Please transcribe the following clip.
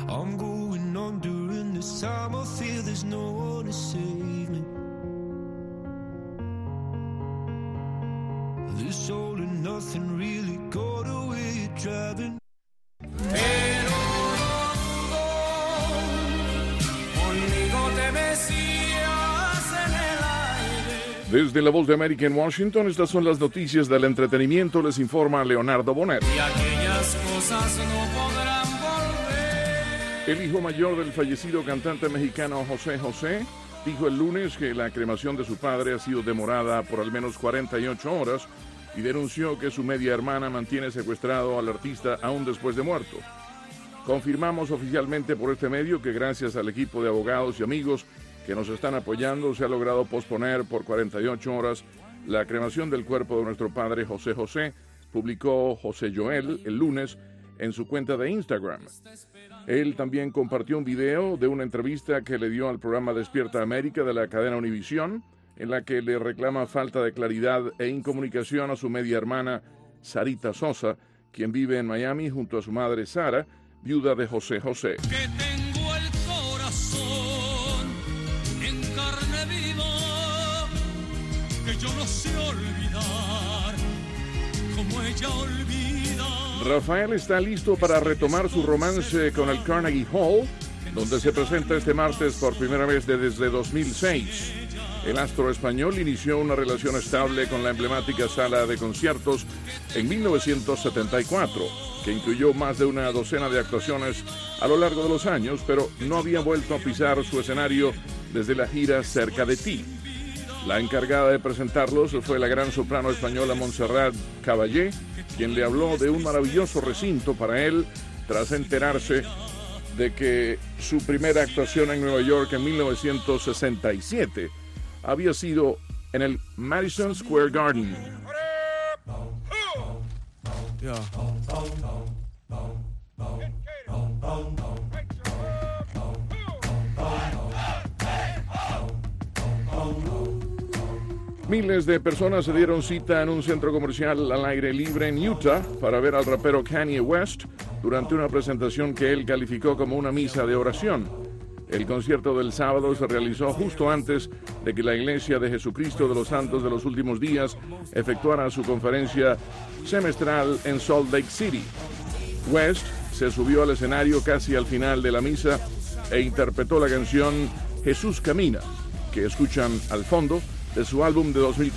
I'm going on during this time. I feel there's no one to save me. This all and nothing really got away driving. Pero conmigo te mecías en el aire. Desde la Voz de América en Washington, estas son las noticias del entretenimiento. Les informa Leonardo Bonet. Y aquellas cosas no podrán volver. El hijo mayor del fallecido cantante mexicano José José dijo el lunes que la cremación de su padre ha sido demorada por al menos 48 horas y denunció que su media hermana mantiene secuestrado al artista aún después de muerto. Confirmamos oficialmente por este medio que gracias al equipo de abogados y amigos que nos están apoyando se ha logrado posponer por 48 horas la cremación del cuerpo de nuestro padre José José, publicó José Joel el lunes en su cuenta de Instagram. Él también compartió un video de una entrevista que le dio al programa Despierta América de la cadena Univisión, en la que le reclama falta de claridad e incomunicación a su media hermana Sarita Sosa, quien vive en Miami junto a su madre Sara, viuda de José José. Que tengo el corazón en carne viva, que yo no sé olvidar como ella olvida. Rafael está listo para retomar su romance con el Carnegie Hall, donde se presenta este martes por primera vez desde 2006. El astro español inició una relación estable con la emblemática sala de conciertos en 1974, que incluyó más de una docena de actuaciones a lo largo de los años, pero no había vuelto a pisar su escenario desde la gira Cerca de ti. La encargada de presentarlos fue la gran soprano española Montserrat Caballé, quien le habló de un maravilloso recinto para él tras enterarse de que su primera actuación en Nueva York en 1967 había sido en el Madison Square Garden. Miles de personas se dieron cita en un centro comercial al aire libre en Utah para ver al rapero Kanye West durante una presentación que él calificó como una misa de oración. El concierto del sábado se realizó justo antes de que la Iglesia de Jesucristo de los Santos de los Últimos Días efectuara su conferencia semestral en Salt Lake City. West se subió al escenario casi al final de la misa e interpretó la canción Jesús Camina, que escuchan al fondo de su álbum de 2000.